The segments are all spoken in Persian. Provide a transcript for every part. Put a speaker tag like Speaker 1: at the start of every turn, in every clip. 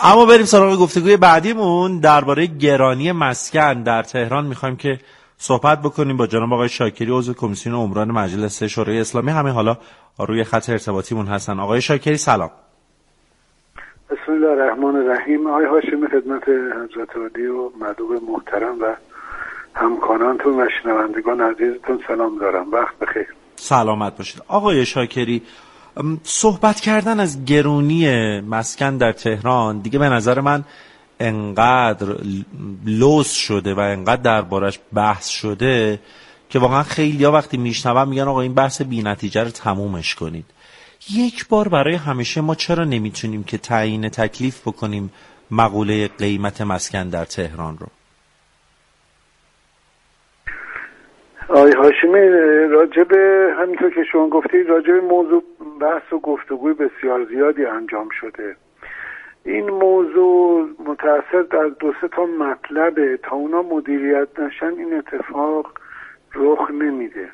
Speaker 1: اما بریم سراغ گفتگوی بعدیمون درباره گرانی مسکن در تهران. میخوایم که صحبت بکنیم با جناب آقای شاکری، عضو کمیسیون عمران مجلس شورای اسلامی. همین حالا روی خط ارتباطیمون هستن. آقای شاکری سلام.
Speaker 2: بسم الله الرحمن الرحیم. آقای هاشمی، خدمت حضرت عالی و مدعو محترم و همکارانتون و شنوندگان عزیزتون سلام دارم. وقت بخیر.
Speaker 1: سلامت باشید. آقای شاکری، صحبت کردن از گرونی مسکن در تهران دیگه به نظر من انقدر لوس شده و انقدر دربارش بحث شده که واقعا خیلی‌ها وقتی میشنون میگن آقا این بحث بی‌نتیجه رو تمومش کنید. یک بار برای همیشه ما چرا نمیتونیم که تعیین تکلیف بکنیم مقوله قیمت مسکن در تهران رو؟
Speaker 2: آقای هاشمی، راجب همینطور که شما گفتید راجب موضوع بحث و گفتگوی بسیار زیادی انجام شده. این موضوع متأثر از 2-3 تا مطلبه. تا اونا مدیریت نشن این اتفاق رخ نمیده.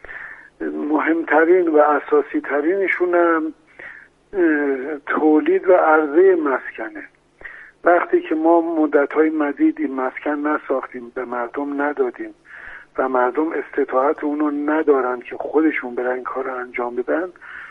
Speaker 2: مهمترین و اساسی ترینشون هم تولید و عرضه مسکنه. وقتی که ما مدت‌های مدیدی مسکن نساختیم، به مردم ندادیم و مردم استطاعت اونو ندارن که خودشون برن این کار رو انجام بدن،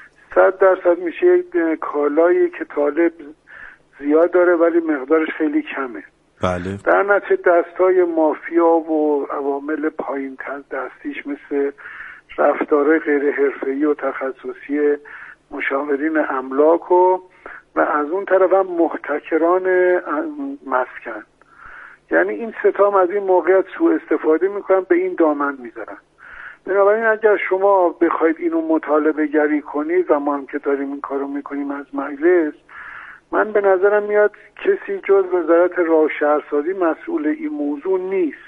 Speaker 2: 100% میشه یک کالایی که طالب زیاد داره ولی مقدارش خیلی کمه.
Speaker 1: بله.
Speaker 2: در نتیجه دستای مافیا و عوامل پایین‌تر دستیش مثل رفتارهای غیر حرفه‌ای و تخصصی مشاورین املاک و از اون طرف هم محتکران مسکن، یعنی این ستام از این موقعیت سوء استفاده میکنن، به این دامن میذارن. بنابراین اگر شما بخواید اینو مطالبه گری کنید و ما هم که داریم این کارو میکنیم از مجلس، من به نظرم میاد کسی جز وزارت راه و شهرسازی مسئول این موضوع نیست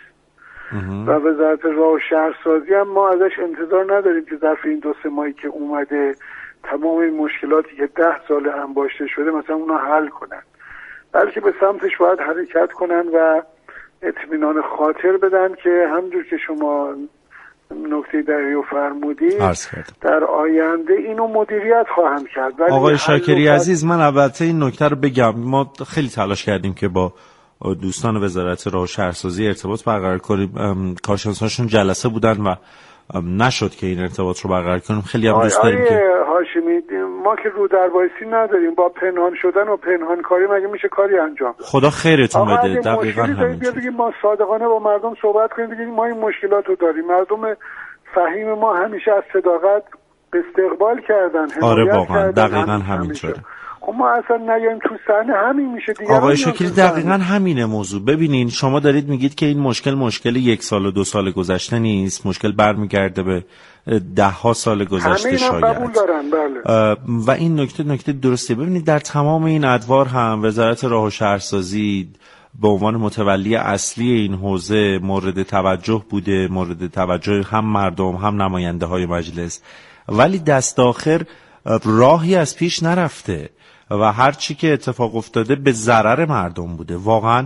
Speaker 2: و وزارت راه و شهرسازی هم ما ازش انتظار نداریم که ظرف این 2-3 ماهی که اومده تمام این مشکلاتی که 10 سال انباشته شده مثلا اونا حل کنن، بلکه به سمتش باید حرکت کنن و اطمینان خاطر بدن که همونجور که شما نکته دقیقی رو فرمودید در آینده اینو مدیریت خواهند کرد.
Speaker 1: آقای شاکری عزیز، من البته این نکته رو بگم، ما خیلی تلاش کردیم که با دوستان وزارت راه و شهرسازی ارتباط برقرار کنیم. کارشناساشون جلسه بودن و نشد که این ارتباط رو برقرار کنیم. خیلی هم دوست داریم که
Speaker 2: هاشمی، ما که رو در وایسی نداریم، با پنهان شدن و پنهان کاری مگه میشه کاری انجام داد؟
Speaker 1: خدا خیرتون بده. دقیقاً همین.
Speaker 2: بگیم ما صادقانه با مردم صحبت کنیم، بگیم ما این مشکلات رو داریم. مردم فهیم ما همیشه از صداقت استقبال کردن.
Speaker 1: آره واقعا دقیقاً همین شده.
Speaker 2: خب ما اصلا نیایم تو صحنه، همین میشه دیگه.
Speaker 1: آقای شکری دقیقاً همینه موضوع. ببینین شما دارید میگید که این مشکل 1 سال و 2 سال گذشته نیست، مشکل برمیگرده به 10 سال گذشته شاید.
Speaker 2: قبول دارن. بله.
Speaker 1: و این نکته درسته. ببینید در تمام این ادوار هم وزارت راه و شهرسازی به عنوان متولی اصلی این حوزه مورد توجه بوده، مورد توجه هم مردم هم نماینده های مجلس، ولی دست آخر راهی از پیش نرفته و هر چی که اتفاق افتاده به ضرر مردم بوده. واقعا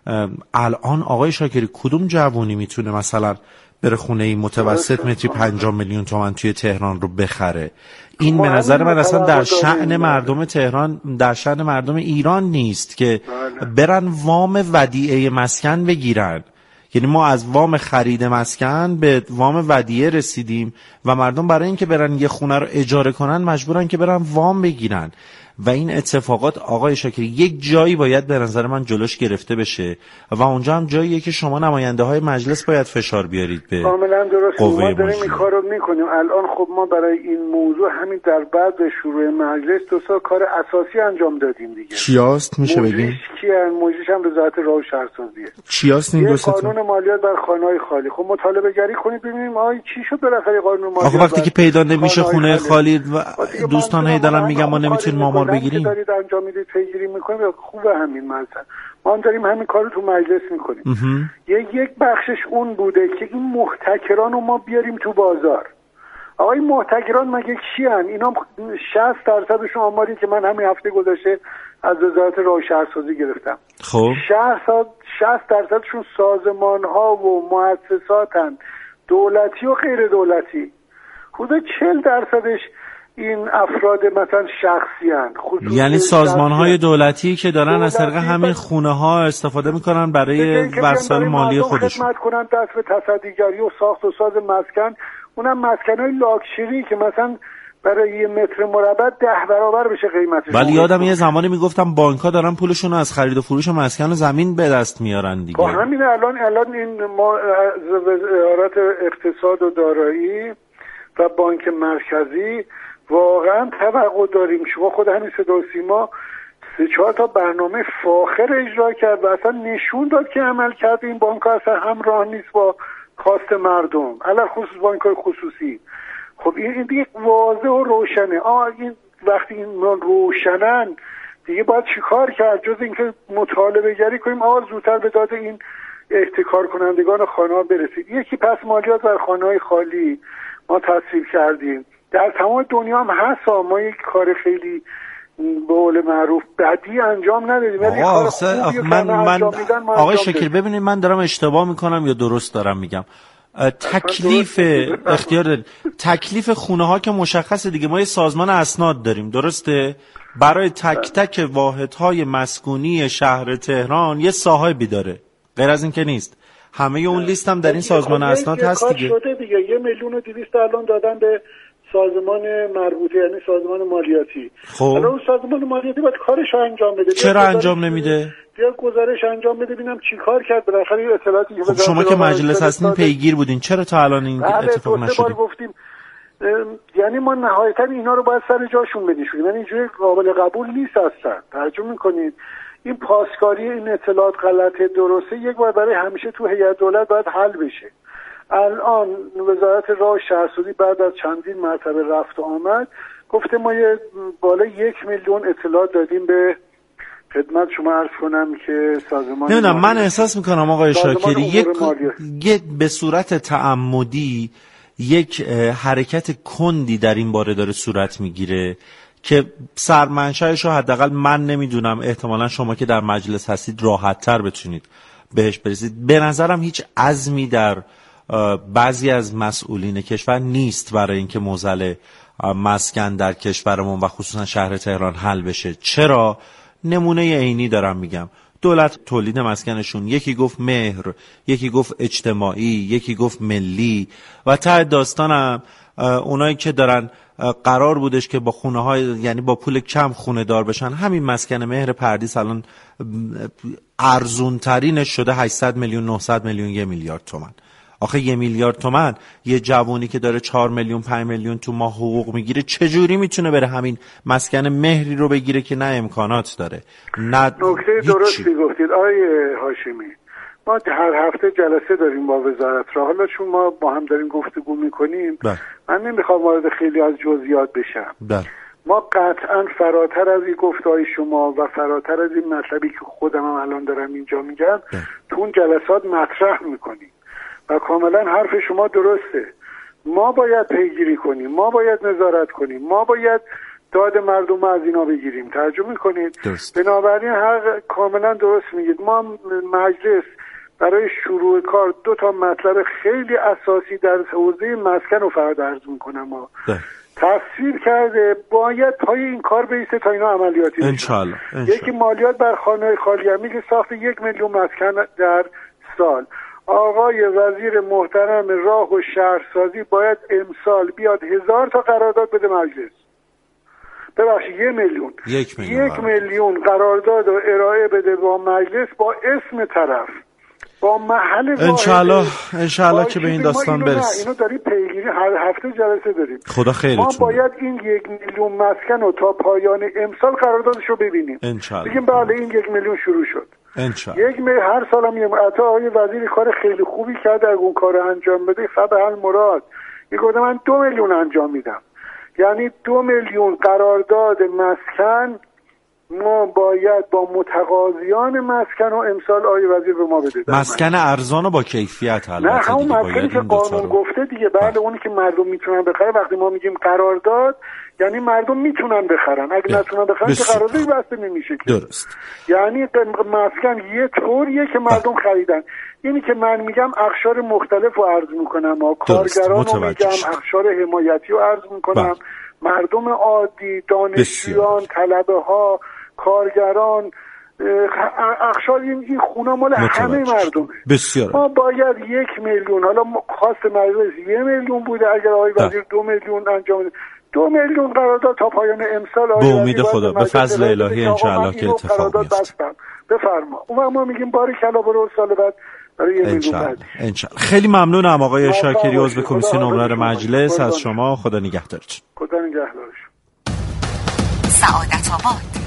Speaker 1: الان آقای شاکری کدوم جوونی میتونه مثلا بره خونه ای متوسط متری 50 میلیون تومان توی تهران رو بخره؟ این به نظر من اصلا در شأن مردم تهران، در شأن مردم ایران نیست که برن وام ودیعه مسکن بگیرن. یعنی ما از وام خرید مسکن به وام ودیعه رسیدیم و مردم برای اینکه برن یه خونه رو اجاره کنن مجبورن که برن وام بگیرن و این اتفاقات آقای شاکری یک جایی باید به نظر من جلوش گرفته بشه و اونجا هم جاییه که شما نماینده های مجلس باید فشار بیارید به
Speaker 2: کاملا درست. ما داریم این کارو میکنیم الان. خب ما برای این موضوع همین در بعد شروع مجلس 2 کار اساسی انجام دادیم دیگه.
Speaker 1: چیاست میشه بگیم؟
Speaker 2: موجودش هم وزارت راه و شهرسازیه.
Speaker 1: چیاست این 2 تا؟
Speaker 2: قانون مالیات بر خانه‌های خالی. خب مطالبه گری کنید ببینیم آی چی شد بالاخره قانون مالیات.
Speaker 1: وقتی که پیدا نمیشه خونه خالی و دوستان هی دارن میگن ما نمیتونیم مامور بگیریم.
Speaker 2: دارید انجام میدید پیگیری میکنید خوبه. همین مثلا ما هم داریم همین کارو تو مجلس میکنیم. یک بخشش اون بوده که این محتکران رو ما بیاریم تو بازار. آقای محتکران مگه کیان؟ اینا 60% آماری که من همین هفته گذشته از وزارت راه و شهرسازی گرفتم.
Speaker 1: خب
Speaker 2: 60% سازمان ها و مؤسساتن، دولتی و غیر دولتی. حدود 40% این افراد مثلا شخصیان،
Speaker 1: یعنی سازمان‌های دولتی که دارن از طریق همین خونه‌ها استفاده میکنن برای وسایل مالی خودشون
Speaker 2: خدمت کنن، دست به تصدیگری و ساخت و ساز مسکن، اونم مسکن‌های لاکچری که مثلا برای 1 متر مربع 10 برابر بشه قیمتش.
Speaker 1: ولی یادم یه زمانی میگفتم بانک‌ها دارن پولشون رو از خرید و فروش مسکن و زمین به دست میارن دیگه.
Speaker 2: همین الان این ما وزارت اقتصاد و دارایی و بانک مرکزی واقعا توقع داریم. شما خود همین صدا و سیما 3-4 تا برنامه فاخر اجرا کرد و اصلا نشون داد که عمل کرده این بانک اصلا همراه نیست با خواست مردم، علاوه خصوص بانک‌های خصوصی. خب این دیگه واضح و روشنه. این وقتی این روشنن دیگه باید چیکار کرد جز اینکه مطالبه گری کنیم زودتر به داد این احتکار کنندگان خانه‌ها برسید. یکی پس مالیات بر خانه‌های خالی ما تصویب کردیم، در تمام دنیا هم هست. ما یک کار خیلی به قول معروف بدی انجام ندادیم، ولی کار خوبی
Speaker 1: من آقای شکر ببینید من دارم اشتباه میکنم یا درست دارم میگم؟ تکلیف اختیار دارید. تکلیف خونه ها که مشخصه دیگه، ما یه سازمان اسناد داریم، درسته؟ برای تک تک واحدهای مسکونی شهر تهران یه صاحبی داره، غیر از این که نیست. همه اون لیست هم در این سازمان اسناد هست دیگه.
Speaker 2: شده دیگه 1,200,000 الان دادن به سازمان مربوطه، یعنی سازمان مالیاتی.
Speaker 1: خب
Speaker 2: الان اون سازمان مالیاتی باید کارش رو انجام بده.
Speaker 1: چرا انجام نمیده؟
Speaker 2: بیا گزارش انجام بده ببینم چی کار کرد. بالاخره اطلاعاتی که
Speaker 1: شما که مجلس هستین پیگیر بودین، چرا تا الان این اتفاق نشد؟
Speaker 2: بار گفتیم یعنی ما نهایتا اینا رو باید سر جاشون بنشونیم، یعنی اینجوری قابل قبول نیست اصلا. توجه میکنید این پاسکاری این اطلاعات غلطه درسته یک بار برای همیشه تو هیئت دولت باید حل بشه. الان وزارت راه و شهرسازی بعد از چندین مرتبه رفت و آمد گفته ما یه بالای 1,000,000 اطلاعات دادیم به خدمت شما عرض کنم که سازمان
Speaker 1: نه من احساس میکنم آقای شاکری یک به صورت تعمدی یک حرکت کندی در این باره داره صورت میگیره که سرمنشأش رو حداقل من نمیدونم، احتمالا شما که در مجلس هستید راحت‌تر بتونید بهش برسید. به نظرم هیچ عزمی در بعضی از مسئولین کشور نیست برای اینکه موزل مسکن در کشورمون و خصوصا شهر تهران حل بشه. چرا؟ نمونه عینی دارم میگم. دولت تولید مسکنشون یکی گفت مهر، یکی گفت اجتماعی، یکی گفت ملی و ته داستانم اونایی که دارن قرار بودش که با خونه های یعنی با پول کم خونه دار بشن، همین مسکن مهر پردیس الان ارزون ترینش شده 800 میلیون 900 میلیون 1 میلیارد تومان. آخه 1 میلیارد تومان یه جوونی که داره 4 میلیون 5 میلیون تو ماه حقوق میگیره چجوری میتونه بره همین مسکن مهری رو بگیره که نه امکانات داره نه
Speaker 2: نکته درستی گفتید آقای هاشمی. ما هر هفته جلسه داریم با وزارت راه، حالا چون ما با هم داریم گفتگو میکنیم من نمیخوام وارد خیلی از جزئیات بشم. ما قطعا فراتر از این گفته‌های شما و فراتر از این مطلبی که خودم هم الان دارم اینجا میگم تو اون جلسات مطرح میکنیم و کاملا حرف شما درسته. ما باید پیگیری کنیم، ما باید نظارت کنیم، ما باید داد مردم از اینا بگیریم. ترجمه میکنید؟ بنابراین کاملا درست میگید. ما مجلس برای شروع کار 2 تا مطلب خیلی اساسی در حوزه مسکن رو فقط عرض میکنم ما تصویر کرده، باید پای این کار بیسته تا اینا عملیاتی بشه.
Speaker 1: انشالله.
Speaker 2: یکی مالیات بر خانه‌های خالی همی که ساخت 1 میلیون مسکن در سال. آقای وزیر محترم راه و شهرسازی باید امسال بیاد 1000 تا قرارداد بده مجلس. ببخشید 1 میلیون 1 میلیون قرارداد رو ارائه بده با مجلس با اسم طرف با محل
Speaker 1: انشالله که به این داستان برسیم.
Speaker 2: اینو داریم پیگیری هر هفته جلسه داریم.
Speaker 1: خدا خیرتون.
Speaker 2: ما باید این 1 میلیون مسکن رو تا پایان امسال قراردادش رو ببینیم. بگیم بله این 1 میلیون شروع شد. هر سال هم عطا آقای وزیر کار خیلی خوبی کرد، اگه اون کار انجام بده فبحل مراد. گفته من 2 میلیون انجام میدم، یعنی 2 میلیون قرارداد مسکن ما باید با متقاضیان مسکن و امسال آقای وزیر به ما بده.
Speaker 1: مسکن ارزان و با کیفیت البته.
Speaker 2: نه همون مسکنی که قانون گفته دیگه، بله اونی که مردم میتونن بخرن. وقتی ما میگیم قرارداد یعنی مردم میتونن بخرن، اگه نتونن بخرن که قراردادی بسته نمیشه که.
Speaker 1: درست.
Speaker 2: یعنی مسکن یه طوریه که مردم خریدن. اینی که من میگم اقشار مختلف رو عرض میکنم، کارگران رو میگم، اقشار حمایتی رو عرض میکنم، مردم عادی، دانشجویان، طلبه ها، کارگران، اقشار این خونه مال همه مردمه.
Speaker 1: بسیار.
Speaker 2: ما باید 1 میلیون، حالا خواست مجلس 1 میلیون بوده، اگر آقای وزیر 2 میلیون انجام 2 میلیون قرارداد تا پایان امسال.
Speaker 1: به امید خدا به فضل الهی انشاءالله که اتفاق میفته.
Speaker 2: بفرما. اون ما میگیم باریکلا برو سال بعد برای 1 میلیون بعد.
Speaker 1: انشاءالله. خیلی ممنونم آقای شاکری عضو کمیسیون امور مجلس. از شما خدا نگهدارتون.
Speaker 2: خدا نگهدارش.
Speaker 3: سعادت آباد.